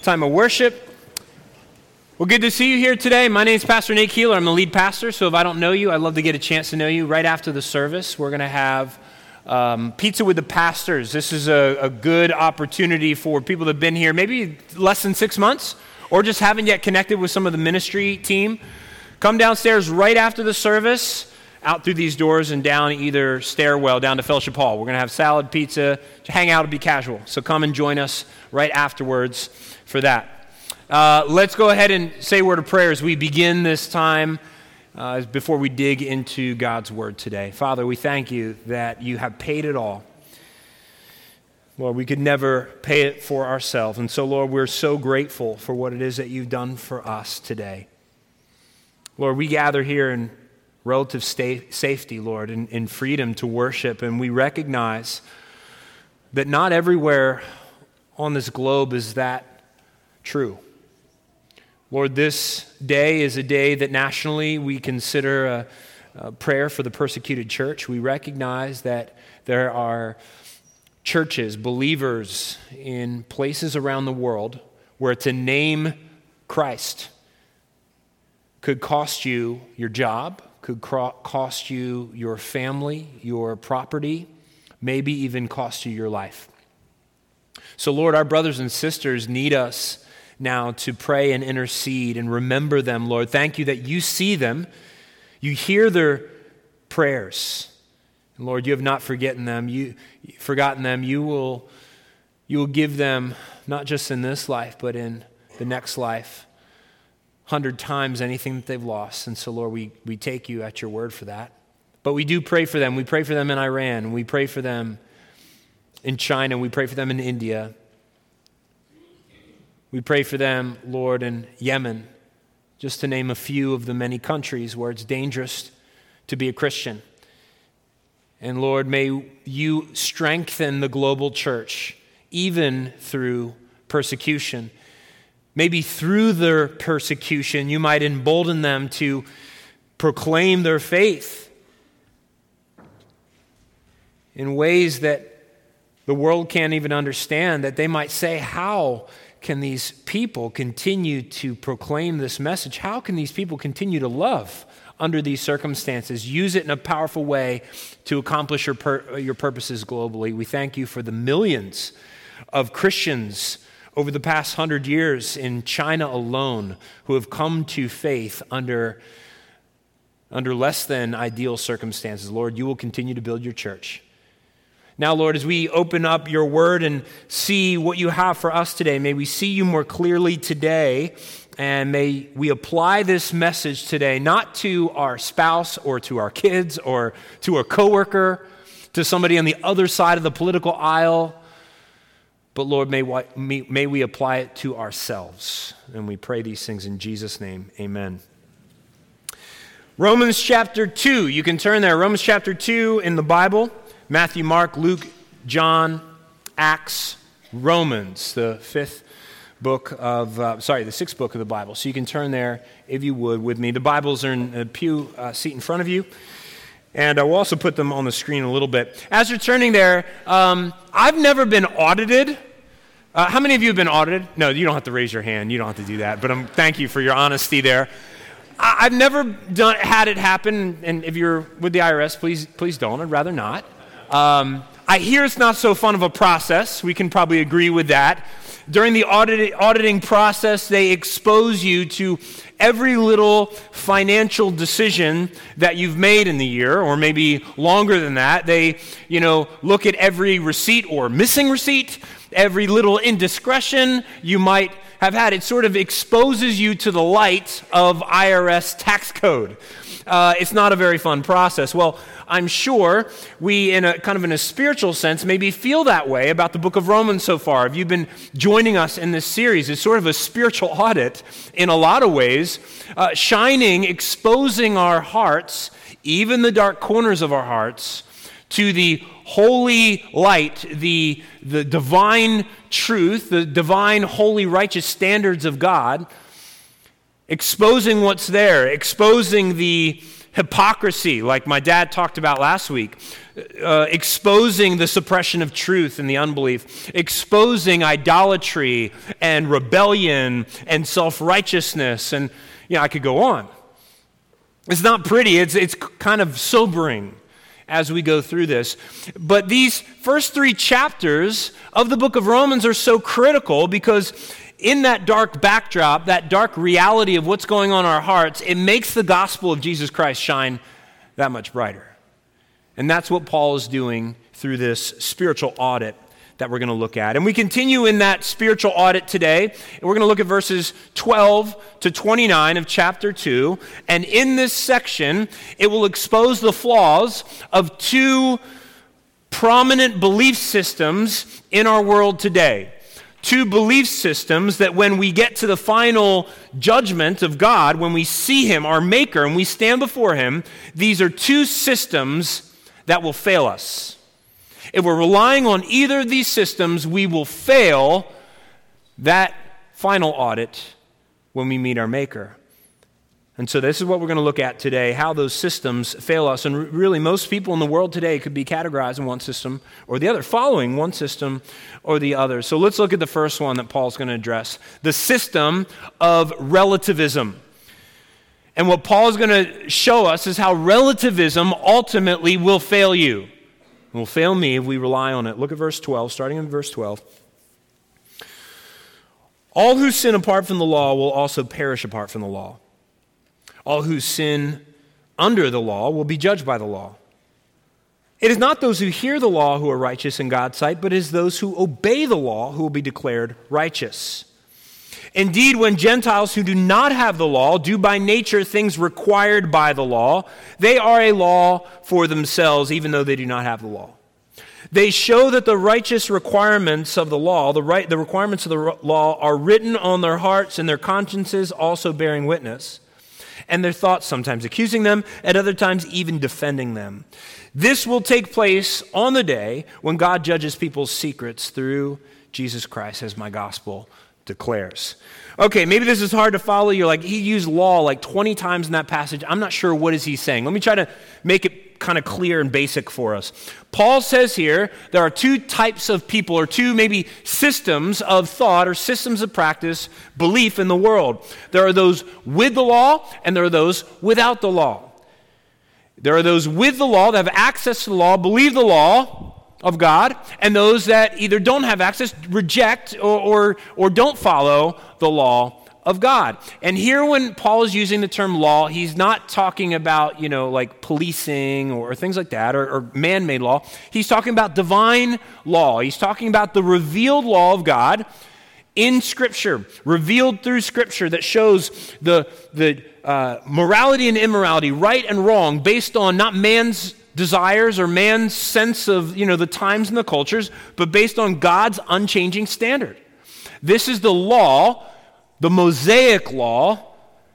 time of worship. Well, good to see you here today. My name is Pastor Nate Keeler. I'm the lead pastor, so if I don't know you, I'd love to get a chance to know you. Right after the service, we're going to have pizza with the pastors. This is a good opportunity for people that have been here maybe less than 6 months or just haven't yet connected with some of the ministry team. Come downstairs right after the service, out through these doors and down either stairwell down to Fellowship Hall. We're going to have salad, pizza, to hang out and be casual. So come and join us right afterwards for that. Let's go ahead and say a word of prayer as we begin this time before we dig into God's word today. Father, we thank you that you have paid it all. Lord, we could never pay it for ourselves. And so, Lord, we're so grateful for what it is that you've done for us today. Lord, we gather here in relative safety, Lord, in freedom to worship. And we recognize that not everywhere on this globe is that true. Lord, this day is a day that nationally we consider a prayer for the persecuted church. We recognize that there are churches, believers in places around the world where to name Christ could cost you your job, could cost you your family, your property, maybe even cost you your life. So, Lord, our brothers and sisters need us now to pray and intercede and remember them, Lord. Thank you that you see them, you hear their prayers. And Lord, you have not forgotten them. You will give them, not just in this life, but in the next life, 100 times anything that they've lost. And so, Lord, we take you at your word for that. But we do pray for them. We pray for them in Iran. We pray for them in China. We pray for them in India. We pray for them, Lord, in Yemen, just to name a few of the many countries where it's dangerous to be a Christian. And Lord, may you strengthen the global church, even through persecution. Maybe through their persecution, you might embolden them to proclaim their faith in ways that the world can't even understand, that they might say, how can these people continue to proclaim this message? How can these people continue to love under these circumstances? Use it in a powerful way to accomplish your purposes globally. We thank you for the millions of Christians over the past 100 years in China alone who have come to faith under less than ideal circumstances. Lord, you will continue to build your church. Now, Lord, as we open up your word and see what you have for us today, may we see you more clearly today, and may we apply this message today, not to our spouse or to our kids or to a coworker, to somebody on the other side of the political aisle, but Lord, may we apply it to ourselves. And we pray these things in Jesus' name. Amen. Romans chapter 2. You can turn there. Romans chapter 2 in the Bible. Matthew, Mark, Luke, John, Acts, Romans, the sixth book of the Bible. So you can turn there, if you would, with me. The Bibles are in a pew seat in front of you. And I will also put them on the screen a little bit. As you're turning there, I've never been audited. How many of you have been audited? No, you don't have to raise your hand. You don't have to do that. But thank you for your honesty there. I've never had it happen. And if you're with the IRS, please don't. I'd rather not. I hear it's not so fun of a process. We can probably agree with that. During the auditing process, they expose you to every little financial decision that you've made in the year, or maybe longer than that. They, look at every receipt or missing receipt, every little indiscretion you might have had. It sort of exposes you to the light of IRS tax code. It's not a very fun process. Well, I'm sure we, in a spiritual sense, maybe feel that way about the book of Romans so far. If you've been joining us in this series, it's sort of a spiritual audit in a lot of ways, exposing our hearts, even the dark corners of our hearts, to the holy light, the divine truth, the divine, holy, righteous standards of God, exposing what's there, exposing the hypocrisy, like my dad talked about last week, exposing the suppression of truth and the unbelief, exposing idolatry and rebellion and self-righteousness, and I could go on. It's not pretty. It's kind of sobering as we go through this. But these first 3 chapters of the book of Romans are so critical because in that dark backdrop, that dark reality of what's going on in our hearts, it makes the gospel of Jesus Christ shine that much brighter. And that's what Paul is doing through this spiritual audit that we're going to look at. And we continue in that spiritual audit today. And we're going to look at verses 12 to 29 of chapter 2. And in this section, it will expose the flaws of 2 prominent belief systems in our world today. 2 belief systems that when we get to the final judgment of God, when we see Him, our Maker, and we stand before Him, these are 2 systems that will fail us. If we're relying on either of these systems, we will fail that final audit when we meet our Maker. And so this is what we're going to look at today, how those systems fail us. And really, most people in the world today could be categorized in one system or the other, following one system or the other. So let's look at the first one that Paul's going to address, the system of relativism. And what Paul is going to show us is how relativism ultimately will fail you. It will fail me if we rely on it. Look at verse 12, starting in verse 12. All who sin apart from the law will also perish apart from the law. All who sin under the law will be judged by the law. It is not those who hear the law who are righteous in God's sight, but it is those who obey the law who will be declared righteous. Indeed, when Gentiles who do not have the law do by nature things required by the law, they are a law for themselves, even though they do not have the law. They show that the righteous requirements of the law, the requirements of the law are written on their hearts and their consciences also bearing witness, and their thoughts sometimes accusing them, at other times even defending them. This will take place on the day when God judges people's secrets through Jesus Christ, as my gospel declares. Okay, maybe this is hard to follow. You're like, he used law like 20 times in that passage. I'm not sure what is he saying. Let me try to make it kind of clear and basic for us. Paul says here there are 2 types of people, or 2 maybe systems of thought or systems of practice, belief in the world. There are those with the law and there are those without the law. There are those with the law that have access to the law, believe the law of God, and those that either don't have access, reject, or don't follow the law of God. And here when Paul is using the term law, he's not talking about, like policing or things like that, or man-made law. He's talking about divine law. He's talking about the revealed law of God in Scripture, revealed through Scripture, that shows the morality and immorality, right and wrong, based on not man's desires or man's sense of, the times and the cultures, but based on God's unchanging standard. This is the law, the Mosaic law,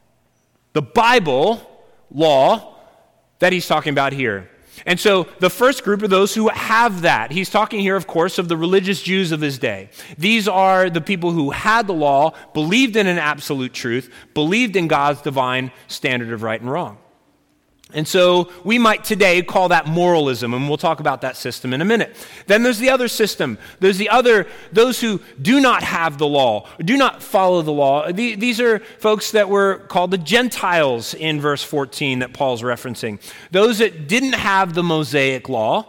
the Bible law that he's talking about here. And so the first group are those who have that. He's talking here, of course, of the religious Jews of his day. These are the people who had the law, believed in an absolute truth, believed in God's divine standard of right and wrong. And so we might today call that moralism, and we'll talk about that system in a minute. Then there's the other system. There's those who do not have the law, do not follow the law. These are folks that were called the Gentiles in verse 14 that Paul's referencing. Those that didn't have the Mosaic law,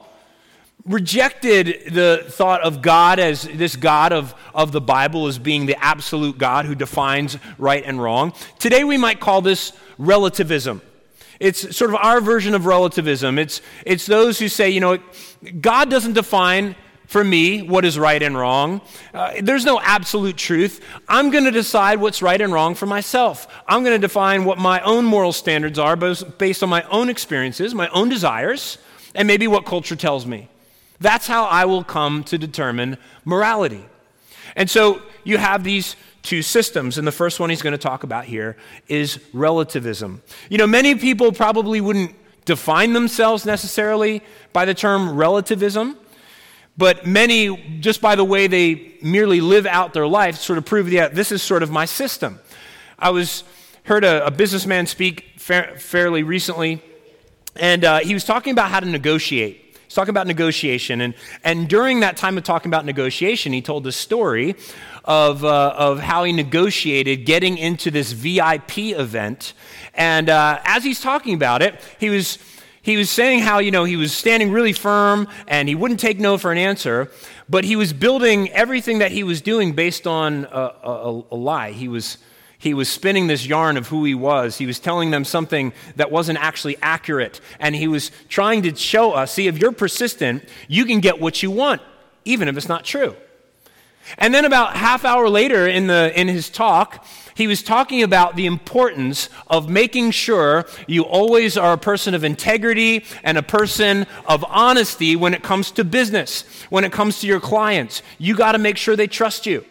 rejected the thought of God as this God of the Bible as being the absolute God who defines right and wrong. Today we might call this relativism. It's sort of our version of relativism. It's those who say, God doesn't define for me what is right and wrong. There's no absolute truth. I'm going to decide what's right and wrong for myself. I'm going to define what my own moral standards are based on my own experiences, my own desires, and maybe what culture tells me. That's how I will come to determine morality. And so you have these 2 systems, and the first one he's going to talk about here is relativism. Many people probably wouldn't define themselves necessarily by the term relativism, but many, just by the way they merely live out their life, sort of prove, this is sort of my system. I heard a businessman speak fairly recently, And he was talking about how to negotiate. He's talking about negotiation. And during that time of talking about negotiation, he told the story of how he negotiated getting into this VIP event. And as he's talking about it, he was saying how, he was standing really firm and he wouldn't take no for an answer, but he was building everything that he was doing based on a lie. He was spinning this yarn of who he was. He was telling them something that wasn't actually accurate. And he was trying to show us, see, if you're persistent, you can get what you want, even if it's not true. And then about half hour later in his talk, he was talking about the importance of making sure you always are a person of integrity and a person of honesty when it comes to business, when it comes to your clients. You got to make sure they trust you.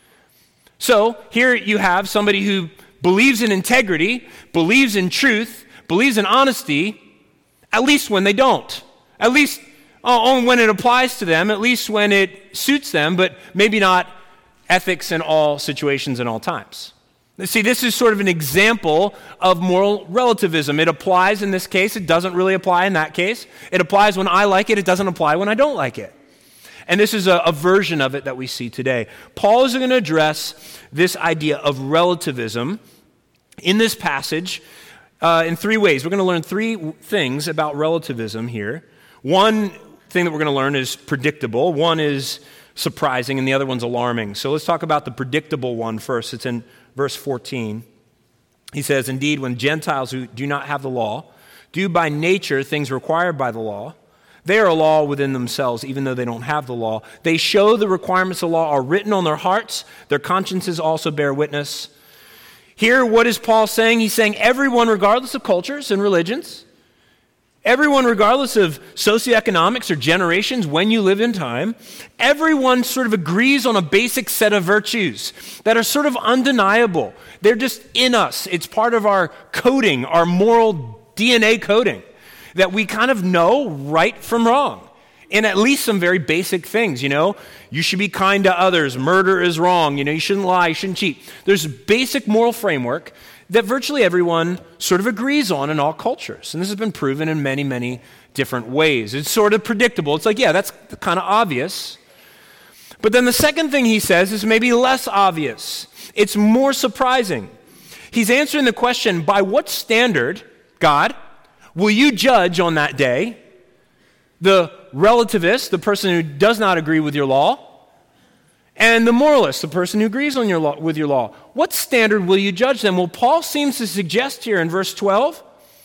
So here you have somebody who believes in integrity, believes in truth, believes in honesty, at least when they don't. At least when it applies to them, at least when it suits them, but maybe not ethics in all situations and all times. See, this is sort of an example of moral relativism. It applies in this case. It doesn't really apply in that case. It applies when I like it. It doesn't apply when I don't like it. And this is a version of it that we see today. Paul is going to address this idea of relativism in this passage in three ways. We're going to learn three things about relativism here. One thing that we're going to learn is predictable. One is surprising, and the other one's alarming. So let's talk about the predictable one first. It's in verse 14. He says, "Indeed, when Gentiles who do not have the law do by nature things required by the law, they are a law within themselves, even though they don't have the law. They show the requirements of the law are written on their hearts. Their consciences also bear witness." Here, what is Paul saying? He's saying everyone, regardless of cultures and religions, everyone, regardless of socioeconomics or generations, when you live in time, everyone sort of agrees on a basic set of virtues that are sort of undeniable. They're just in us. It's part of our coding, our moral DNA coding, that we kind of know right from wrong in at least some very basic things. You should be kind to others. Murder is wrong. You shouldn't lie. You shouldn't cheat. There's a basic moral framework that virtually everyone sort of agrees on in all cultures. And this has been proven in many, many different ways. It's sort of predictable. It's like, yeah, that's kind of obvious. But then the second thing he says is maybe less obvious. It's more surprising. He's answering the question, by what standard, God, will you judge on that day the relativist, the person who does not agree with your law, and the moralist, the person who agrees on with your law? What standard will you judge them? Well, Paul seems to suggest here in verse 12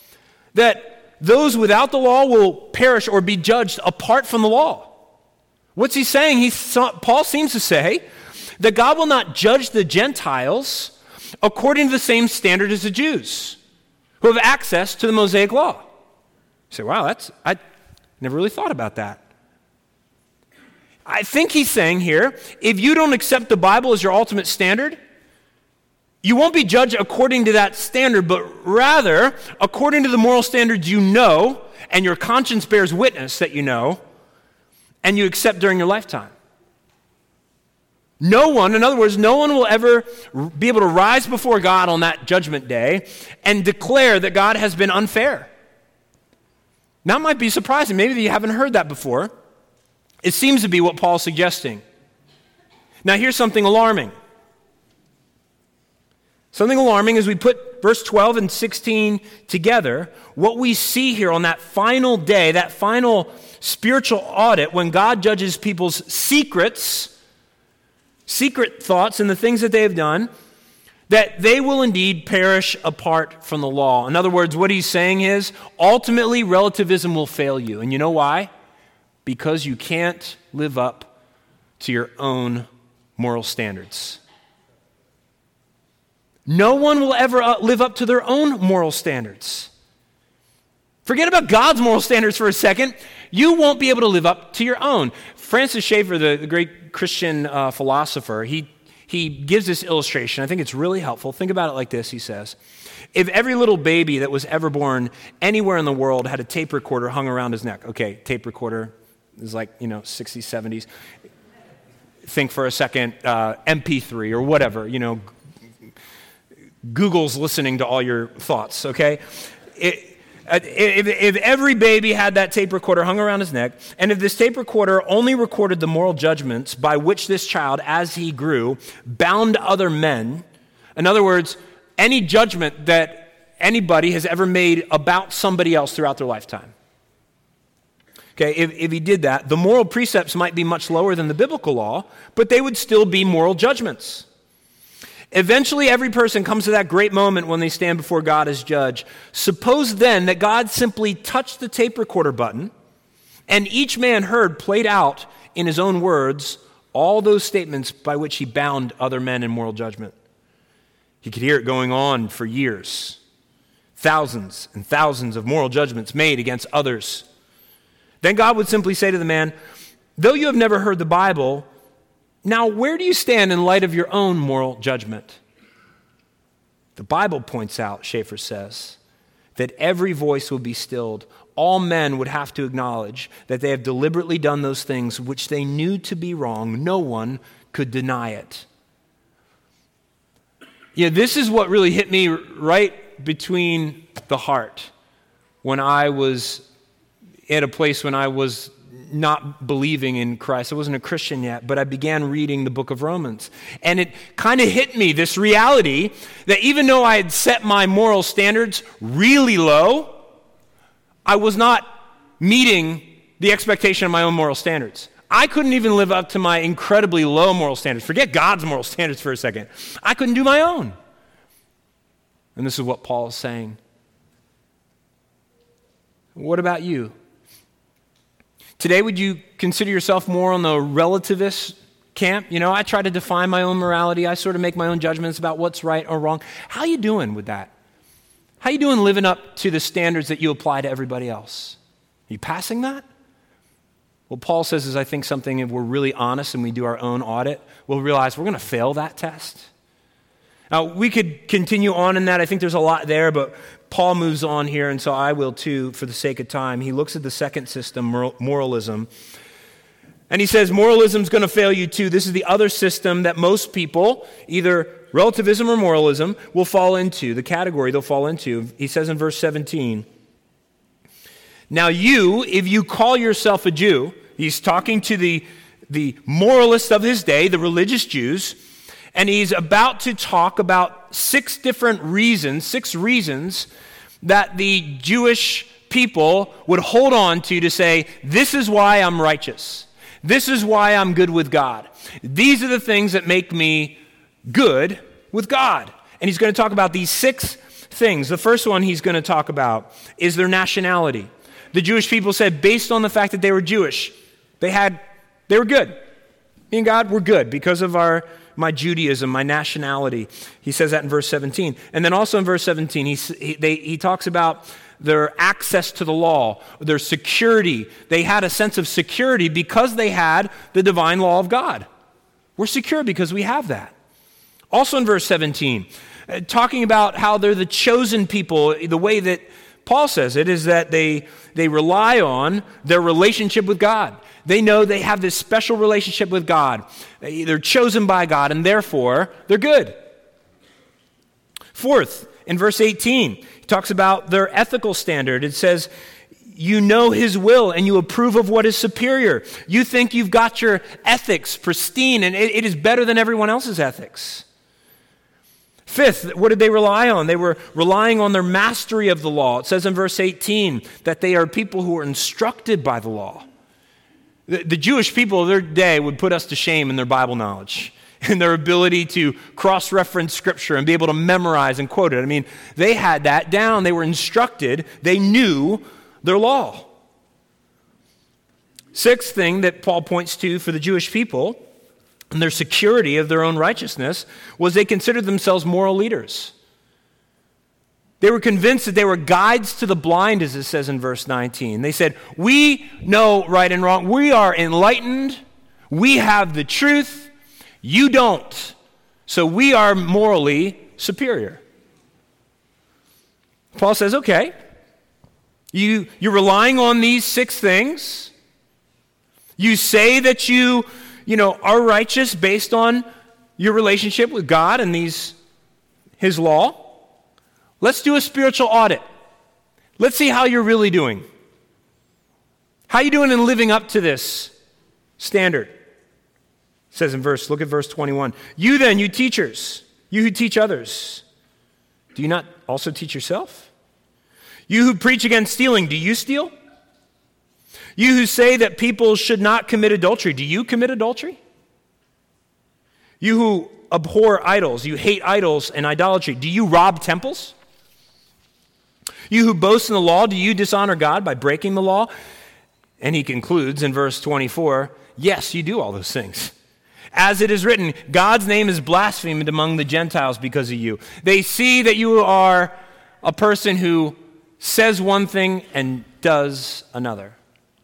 that those without the law will perish or be judged apart from the law. What's he saying? Paul seems to say that God will not judge the Gentiles according to the same standard as the Jews, who have access to the Mosaic law. You say, wow, I never really thought about that. I think he's saying here, if you don't accept the Bible as your ultimate standard, you won't be judged according to that standard, but rather according to the moral standards you know, and your conscience bears witness that you know, and you accept during your lifetime. No one, in other words, no one will ever be able to rise before God on that judgment day and declare that God has been unfair. Now, it might be surprising. Maybe you haven't heard that before. It seems to be what Paul's suggesting. Now, here's something alarming. Something alarming as we put verse 12 and 16 together, what we see here on that final day, that final spiritual audit, when God judges people's secret thoughts and the things that they have done, that they will indeed perish apart from the law. In other words, what he's saying is, ultimately, relativism will fail you. And you know why? Because you can't live up to your own moral standards. No one will ever live up to their own moral standards. Forget about God's moral standards for a second. You won't be able to live up to your own. Francis Schaeffer, the great Christian philosopher, he gives this illustration. I think it's really helpful. Think about it like this, he says. If every little baby that was ever born anywhere in the world had a tape recorder hung around his neck. Okay, tape recorder is like, 60s, 70s. Think for a second, MP3 or whatever, Google's listening to all your thoughts, okay? If every baby had that tape recorder hung around his neck, and if this tape recorder only recorded the moral judgments by which this child, as he grew, bound other men, in other words, any judgment that anybody has ever made about somebody else throughout their lifetime. Okay, if he did that, the moral precepts might be much lower than the biblical law, but they would still be moral judgments. Eventually, every person comes to that great moment when they stand before God as judge. Suppose then that God simply touched the tape recorder button, and each man heard played out in his own words all those statements by which he bound other men in moral judgment. He could hear it going on for years. Thousands and thousands of moral judgments made against others. Then God would simply say to the man, though you have never heard the Bible, now where do you stand in light of your own moral judgment? The Bible points out, Schaeffer says, that every voice will be stilled. All men would have to acknowledge that they have deliberately done those things which they knew to be wrong. No one could deny it. Yeah, this is what really hit me right between the heart when I was at a place when I was not believing in Christ. I wasn't a Christian yet, but I began reading the book of Romans. And it kind of hit me, this reality that even though I had set my moral standards really low, I was not meeting the expectation of my own moral standards. I couldn't even live up to my incredibly low moral standards. Forget God's moral standards for a second. I couldn't do my own. And this is what Paul is saying. What about you? Today, would you consider yourself more on the relativist camp? You know, I try to define my own morality. I sort of make my own judgments about what's right or wrong. How are you doing with that? How are you doing living up to the standards that you apply to everybody else? Are you passing that? What Paul says is, I think something, if we're really honest and we do our own audit, we'll realize we're going to fail that test. Now, we could continue on in that. I think there's a lot there, but Paul moves on here, and so I will too for the sake of time. He looks at the second system, moralism, and he says moralism is going to fail you too. This is the other system that most people, either relativism or moralism, will fall into, the category they'll fall into. He says in verse 17, now you, if you call yourself a Jew, he's talking to the moralists of his day, the religious Jews, and he's about to talk about six reasons that the Jewish people would hold on to say, this is why I'm righteous. This is why I'm good with God. These are the things that make me good with God. And he's going to talk about these six things. The first one he's going to talk about is their nationality. The Jewish people said, based on the fact that they were Jewish, they were good. Me and God, we're good because of my Judaism, my nationality. He says that in verse 17. And then also in verse 17, he talks about their access to the law, their security. They had a sense of security because they had the divine law of God. We're secure because we have that. Also in verse 17, talking about how they're the chosen people, the way that Paul says it is that they rely on their relationship with God. They know they have this special relationship with God. They're chosen by God, and therefore, they're good. Fourth, in verse 18, he talks about their ethical standard. It says, you know his will, and you approve of what is superior. You think you've got your ethics pristine, and it is better than everyone else's ethics. Fifth, what did they rely on? They were relying on their mastery of the law. It says in verse 18 that they are people who are instructed by the law. The Jewish people of their day would put us to shame in their Bible knowledge and their ability to cross-reference Scripture and be able to memorize and quote it. I mean, they had that down. They were instructed. They knew their law. Sixth thing that Paul points to for the Jewish people and their security of their own righteousness was they considered themselves moral leaders. They were convinced that they were guides to the blind, as it says in verse 19. They said, we know right and wrong. We are enlightened. We have the truth. You don't. So we are morally superior. Paul says, okay, you're relying on these six things. You say that you are righteous based on your relationship with God and his law. Let's do a spiritual audit. Let's see how you're really doing. How are you doing in living up to this standard? It says look at verse 21. You then, you teachers, you who teach others, do you not also teach yourself? You who preach against stealing, do you steal? You who say that people should not commit adultery, do you commit adultery? You who abhor idols, you hate idols and idolatry, do you rob temples? You who boast in the law, do you dishonor God by breaking the law? And he concludes in verse 24, yes, you do all those things. As it is written, God's name is blasphemed among the Gentiles because of you. They see that you are a person who says one thing and does another.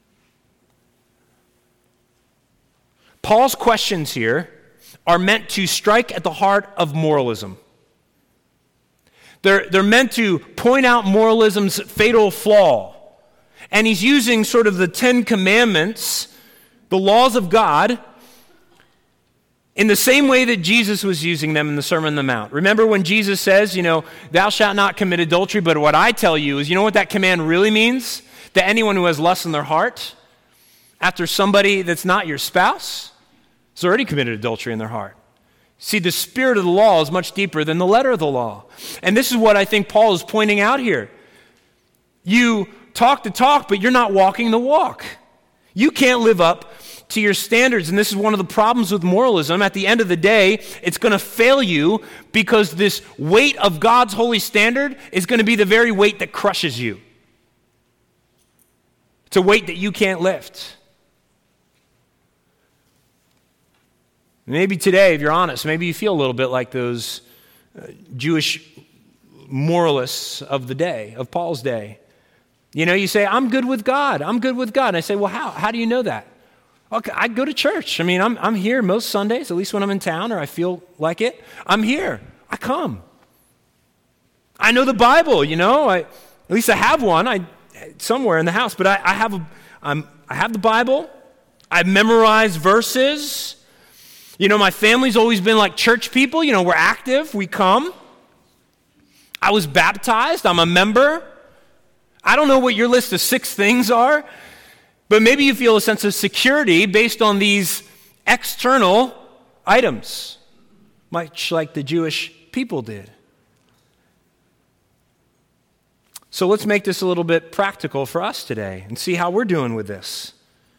Paul's questions here are meant to strike at the heart of moralism. They're meant to point out moralism's fatal flaw. And he's using sort of the 10 Commandments, the laws of God, in the same way that Jesus was using them in the Sermon on the Mount. Remember when Jesus says, thou shalt not commit adultery, but what I tell you is, you know what that command really means? That anyone who has lust in their heart after somebody that's not your spouse has already committed adultery in their heart. See, the spirit of the law is much deeper than the letter of the law. And this is what I think Paul is pointing out here. You talk the talk, but you're not walking the walk. You can't live up to your standards. And this is one of the problems with moralism. At the end of the day, it's going to fail you because this weight of God's holy standard is going to be the very weight that crushes you. It's a weight that you can't lift. Maybe today, if you're honest, maybe you feel a little bit like those Jewish moralists of the day, of Paul's day. You say, I'm good with God. I'm good with God. And I say, well, how? How do you know that? Okay, I go to church. I'm here most Sundays, at least when I'm in town or I feel like it. I'm here. I come. I know the Bible, at least I have one somewhere in the house, but I have the Bible. I've memorized verses. My family's always been like church people. We're active. We come. I was baptized. I'm a member. I don't know what your list of 6 things are, but maybe you feel a sense of security based on these external items, much like the Jewish people did. So let's make this a little bit practical for us today and see how we're doing with this.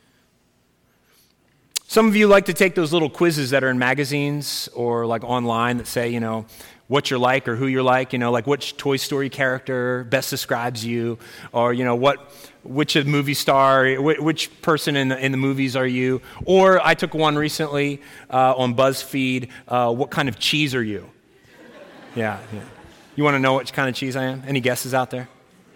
Some of you like to take those little quizzes that are in magazines or like online that say, what you're like or who you're like which Toy Story character best describes you, or, which movie star, which person in the movies are you? Or I took one recently on BuzzFeed, what kind of cheese are you? Yeah. You want to know which kind of cheese I am? Any guesses out there?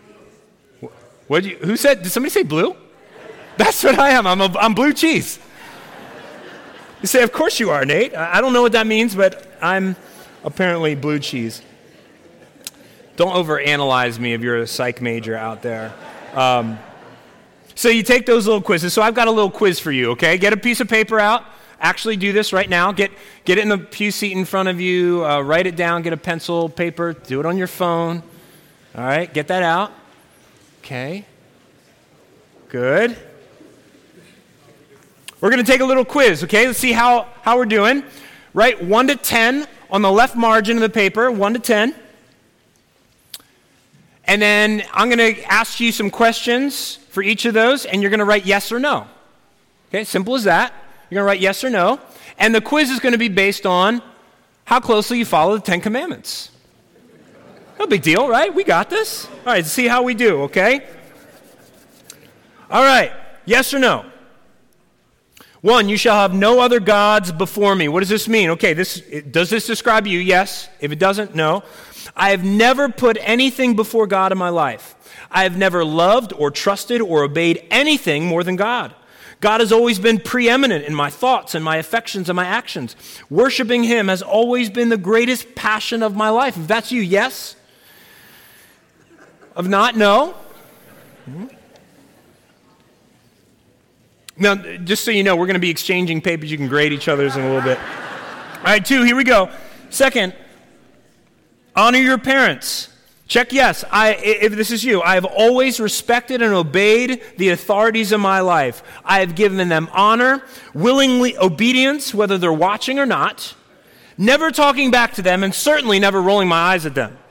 Who said, did somebody say blue? That's what I am. I'm blue cheese. You say, of course you are, Nate. I don't know what that means, but I'm apparently blue cheese. Don't overanalyze me if you're a psych major out there. So you take those little quizzes. So I've got a little quiz for you, okay? Get a piece of paper out. Actually do this right now. Get it in the pew seat in front of you. Write it down. Get a pencil, paper. Do it on your phone. All right, get that out. Okay. Good. We're going to take a little quiz, okay? Let's see how we're doing. Right, 1 to 10 on the left margin of the paper, 1 to 10. And then I'm going to ask you some questions for each of those, and you're going to write yes or no. Okay, simple as that. You're going to write yes or no. And the quiz is going to be based on how closely you follow the 10 Commandments. No big deal, right? We got this. All right, let's see how we do, okay? All right, yes or no? 1, you shall have no other gods before me. What does this mean? Okay, does this describe you? Yes. If it doesn't, no. I have never put anything before God in my life. I have never loved or trusted or obeyed anything more than God. God has always been preeminent in my thoughts and my affections and my actions. Worshiping Him has always been the greatest passion of my life. If that's you, yes. If not, no. Now, just so you know, we're going to be exchanging papers. You can grade each other's in a little bit. All right, 2, here we go. 2, honor your parents. Check yes. If this is you, I have always respected and obeyed the authorities of my life. I have given them honor, willingly obedience, whether they're watching or not, never talking back to them, and certainly never rolling my eyes at them.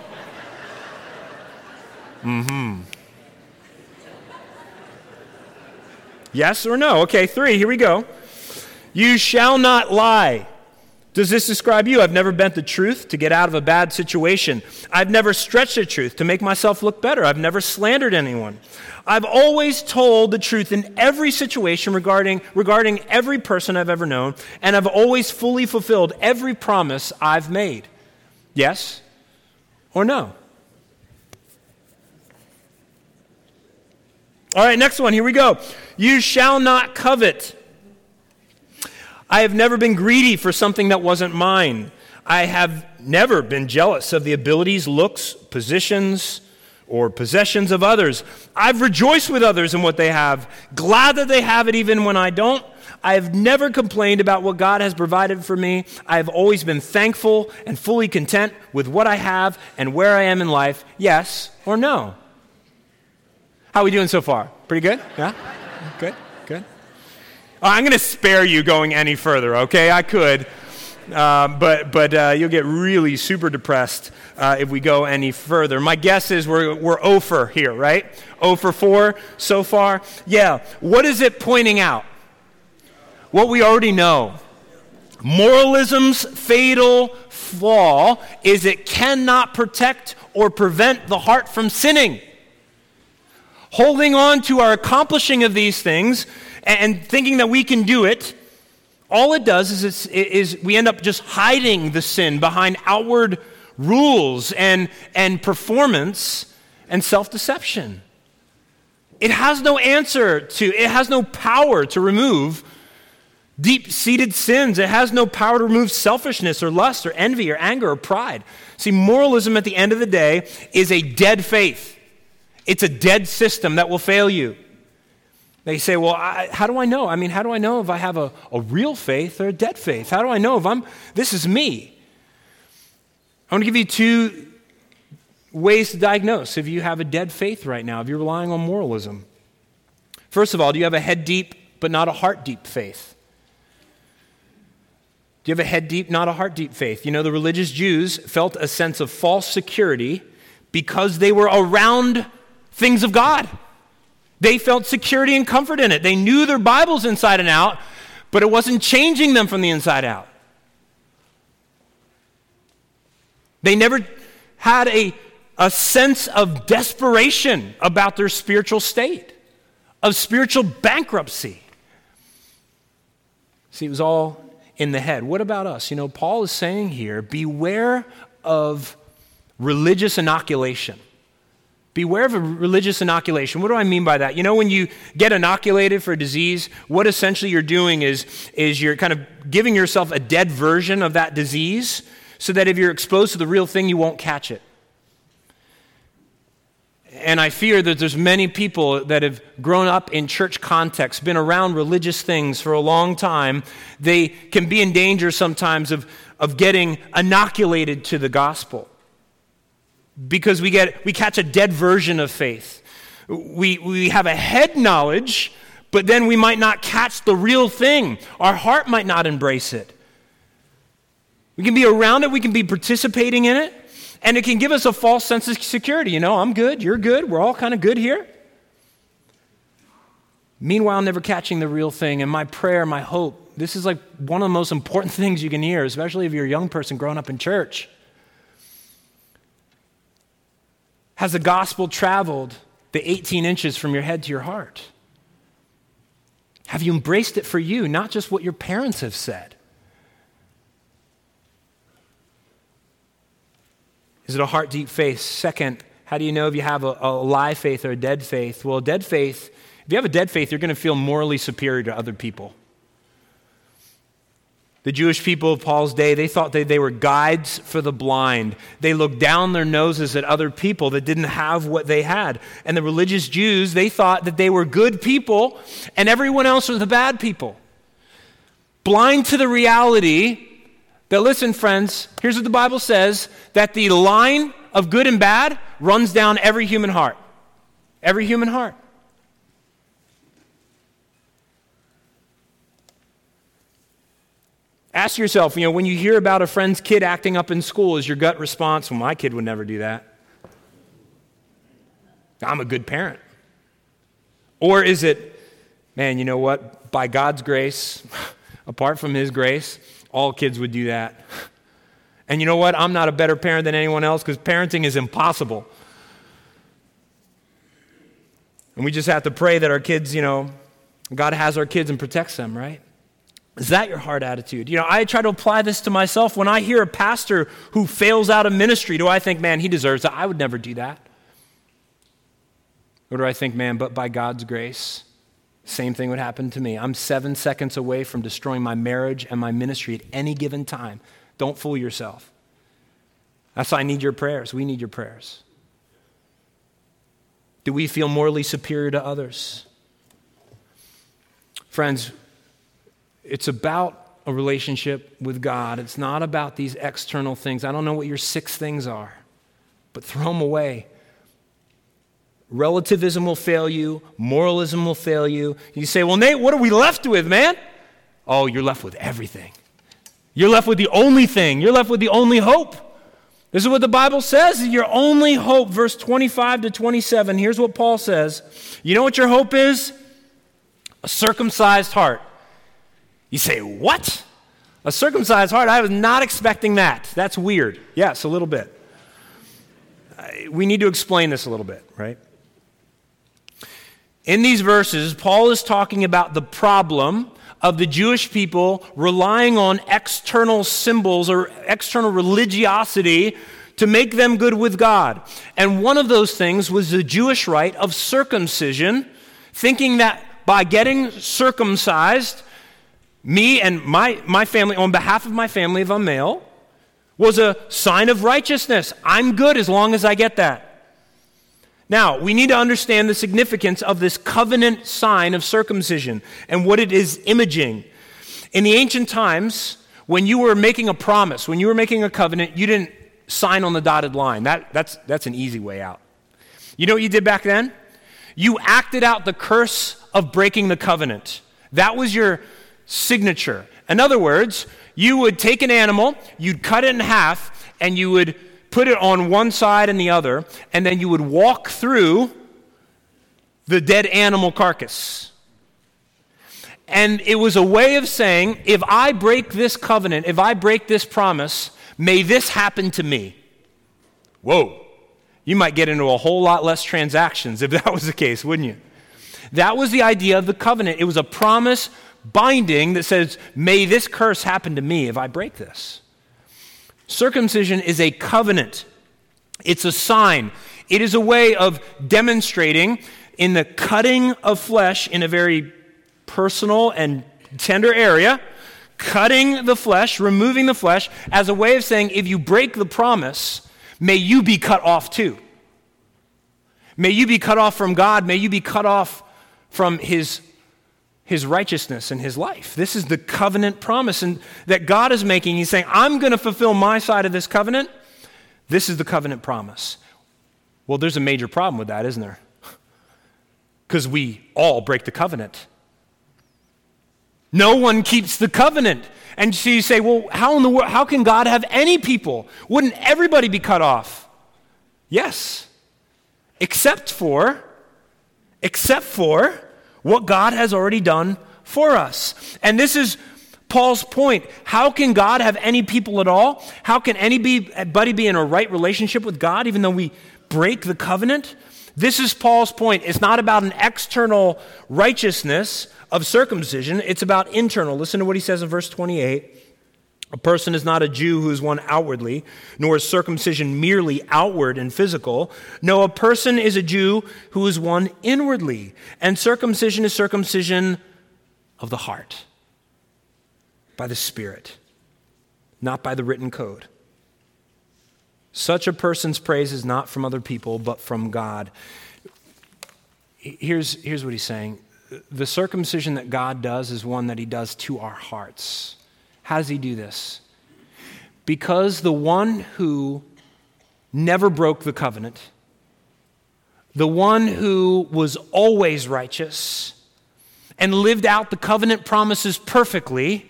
Yes or no? Okay, 3, here we go. You shall not lie. Does this describe you? I've never bent the truth to get out of a bad situation. I've never stretched the truth to make myself look better. I've never slandered anyone. I've always told the truth in every situation regarding every person I've ever known, and I've always fully fulfilled every promise I've made. Yes or no? All right, next one. Here we go. You shall not covet. I have never been greedy for something that wasn't mine. I have never been jealous of the abilities, looks, positions, or possessions of others. I've rejoiced with others in what they have, glad that they have it even when I don't. I have never complained about what God has provided for me. I have always been thankful and fully content with what I have and where I am in life. Yes or no? How are we doing so far? Pretty good? Yeah? Good? I'm going to spare you going any further, okay? I could, but you'll get really super depressed if we go any further. My guess is we're 0 for here, right? 0 for 4 so far. Yeah. What is it pointing out? What we already know. Moralism's fatal flaw is it cannot protect or prevent the heart from sinning. Holding on to our accomplishing of these things and thinking that we can do it, all it does is we end up just hiding the sin behind outward rules and performance and self-deception. It has no it has no power to remove deep-seated sins. It has no power to remove selfishness or lust or envy or anger or pride. See, moralism at the end of the day is a dead faith. It's a dead system that will fail you. They say, well, how do I know? I mean, how do I know if I have a real faith or a dead faith? How do I know if this is me? I want to give you 2 ways to diagnose if you have a dead faith right now, if you're relying on moralism. First of all, do you have a head deep but not a heart deep faith? Do you have a head deep, not a heart deep faith? You know, the religious Jews felt a sense of false security because they were around things of God. They felt security and comfort in it. They knew their Bibles inside and out, but it wasn't changing them from the inside out. They never had a sense of desperation about their spiritual state, of spiritual bankruptcy. See, it was all in the head. What about us? You know, Paul is saying here, beware of religious inoculation. Beware of a religious inoculation. What do I mean by that? You know, when you get inoculated for a disease, what essentially you're doing is you're kind of giving yourself a dead version of that disease so that if you're exposed to the real thing, you won't catch it. And I fear that there's many people that have grown up in church context, been around religious things for a long time. They can be in danger sometimes of getting inoculated to the gospel. Because we catch a dead version of faith. We have a head knowledge, but then we might not catch the real thing. Our heart might not embrace it. We can be around it, we can be participating in it, and it can give us a false sense of security. You know, I'm good, you're good, we're all kind of good here. Meanwhile, never catching the real thing. And my prayer, my hope, this is like one of the most important things you can hear, especially if you're a young person growing up in church. Has the gospel traveled the 18 inches from your head to your heart? Have you embraced it for you, not just what your parents have said? Is it a heart deep faith? Second, how do you know if you have a live faith or a dead faith? Well, dead faith, if you have a dead faith, you're going to feel morally superior to other people. The Jewish people of Paul's day, they thought they were guides for the blind. They looked down their noses at other people that didn't have what they had. And the religious Jews, they thought that they were good people and everyone else was the bad people. Blind to the reality that, listen, friends, here's what the Bible says, that the line of good and bad runs down every human heart. Every human heart. Ask yourself, when you hear about a friend's kid acting up in school, is your gut response, well, my kid would never do that? I'm a good parent. Or is it, man, you know what? By God's grace, apart from His grace, all kids would do that. And you know what? I'm not a better parent than anyone else because parenting is impossible. And we just have to pray that our kids, God has our kids and protects them, right? Is that your heart attitude? I try to apply this to myself. When I hear a pastor who fails out of ministry, do I think, man, he deserves it? I would never do that. Or do I think, man, but by God's grace, same thing would happen to me. I'm 7 seconds away from destroying my marriage and my ministry at any given time. Don't fool yourself. That's why I need your prayers. We need your prayers. Do we feel morally superior to others? Friends, it's about a relationship with God. It's not about these external things. I don't know what your 6 things are, but throw them away. Relativism will fail you. Moralism will fail you. You say, well, Nate, what are we left with, man? Oh, you're left with everything. You're left with the only thing. You're left with the only hope. This is what the Bible says, your only hope. Verse 25 to 27, here's what Paul says. You know what your hope is? A circumcised heart. You say, what? A circumcised heart? I was not expecting that. That's weird. Yes, a little bit. We need to explain this a little bit, right? In these verses, Paul is talking about the problem of the Jewish people relying on external symbols or external religiosity to make them good with God. And one of those things was the Jewish rite of circumcision, thinking that by getting circumcised, me and my family, on behalf of my family, if I'm male, was a sign of righteousness. I'm good as long as I get that. Now, we need to understand the significance of this covenant sign of circumcision and what it is imaging. In the ancient times, when you were making a promise, when you were making a covenant, you didn't sign on the dotted line. That's an easy way out. You know what you did back then? You acted out the curse of breaking the covenant. That was your signature. In other words, you would take an animal, you'd cut it in half, and you would put it on one side and the other, and then you would walk through the dead animal carcass. And it was a way of saying, if I break this covenant, if I break this promise, may this happen to me. Whoa. You might get into a whole lot less transactions if that was the case, wouldn't you? That was the idea of the covenant. It was a promise binding that says, may this curse happen to me if I break this. Circumcision is a covenant. It's a sign. It is a way of demonstrating in the cutting of flesh in a very personal and tender area, cutting the flesh, removing the flesh, as a way of saying, if you break the promise, may you be cut off too. May you be cut off from God. May you be cut off from His righteousness and His life. This is the covenant promise and that God is making. He's saying, I'm going to fulfill my side of this covenant. This is the covenant promise. Well, there's a major problem with that, isn't there? Because we all break the covenant. No one keeps the covenant. And so you say, well, how in the world, how can God have any people? Wouldn't everybody be cut off? Yes. Except for what God has already done for us. And this is Paul's point. How can God have any people at all? How can anybody be in a right relationship with God even though we break the covenant? This is Paul's point. It's not about an external righteousness of circumcision. It's about internal. Listen to what he says in verse 28. A person is not a Jew who is one outwardly, nor is circumcision merely outward and physical. No, a person is a Jew who is one inwardly. And circumcision is circumcision of the heart, by the Spirit, not by the written code. Such a person's praise is not from other people, but from God. Here's what he's saying. The circumcision that God does is one that He does to our hearts. How does He do this? Because the one who never broke the covenant, the one who was always righteous and lived out the covenant promises perfectly,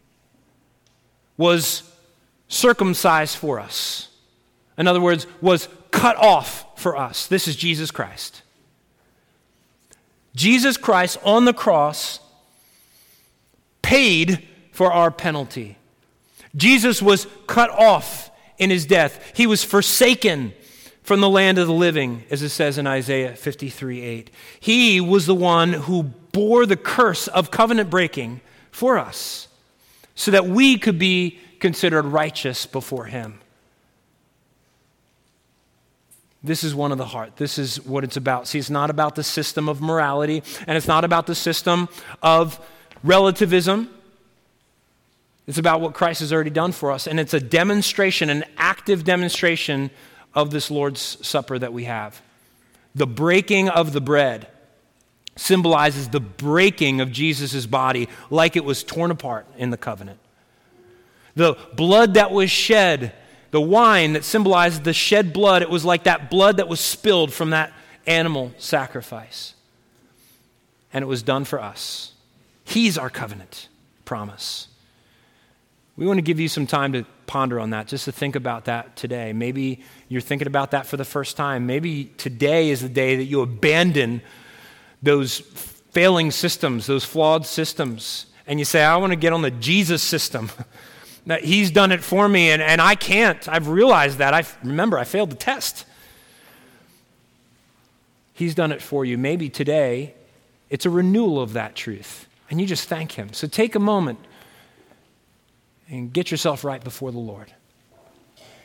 was circumcised for us. In other words, was cut off for us. This is Jesus Christ. Jesus Christ on the cross paid for our penalty. Jesus was cut off in his death. He was forsaken from the land of the living, as it says in Isaiah 53:8. He was the one who bore the curse of covenant breaking for us so that we could be considered righteous before him. This is one of the heart. This is what it's about. See, it's not about the system of morality, and it's not about the system of relativism. It's about what Christ has already done for us, and it's a demonstration, an active demonstration of this Lord's Supper that we have. The breaking of the bread symbolizes the breaking of Jesus' body like it was torn apart in the covenant. The blood that was shed, the wine that symbolizes the shed blood, it was like that blood that was spilled from that animal sacrifice. And it was done for us. He's our covenant promise. We want to give you some time to ponder on that, just to think about that today. Maybe you're thinking about that for the first time. Maybe today is the day that you abandon those failing systems, those flawed systems, and you say, I want to get on the Jesus system. That he's done it for me, and I can't. I've realized that. Remember, I failed the test. He's done it for you. Maybe today it's a renewal of that truth, and you just thank him. So take a moment and get yourself right before the Lord.